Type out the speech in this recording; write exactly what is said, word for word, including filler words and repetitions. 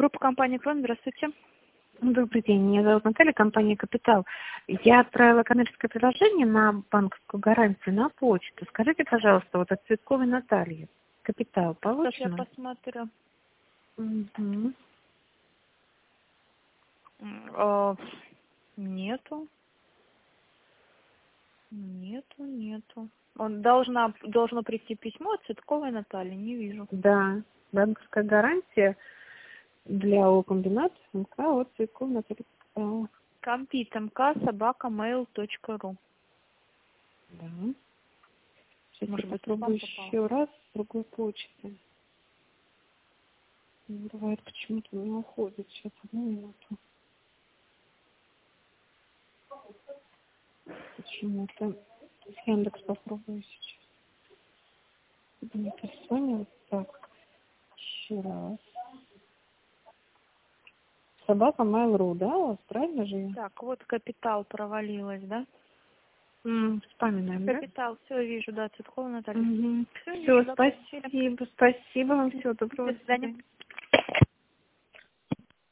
Группа компании «Крон», здравствуйте. Добрый день, меня зовут Наталья, компания «Капитал». Я отправила коммерческое предложение на банковскую гарантию на почту. Скажите, пожалуйста, вот от Цветковой Натальи. «Капитал» Сейчас я получено? посмотрю. Угу. А, нету. Нету, нету. Он должна, должно прийти письмо от Цветковой Натальи, не вижу. Да, банковская гарантия для комбината МК от Цветковой Натальи. «Капитал». Компит МК собака mail точка ру. Да. Сейчас Может я быть, попробую спам попал. еще раз с другой почты. Бывает, почему-то не уходит. Сейчас, одну минуту. Почему-то. С Яндекс попробую сейчас. Не перезвонил. Так, еще раз. Собака Mail.ru, да, у вас, правильно же? я? Так, вот Капитал провалилась, да? М, вспоминаем, да? Капитал, все вижу, да, Цветкова Наталья. Угу. Все, Все, ничего, получили. спасибо, спасибо вам, всего доброго, До до свидания. свидания.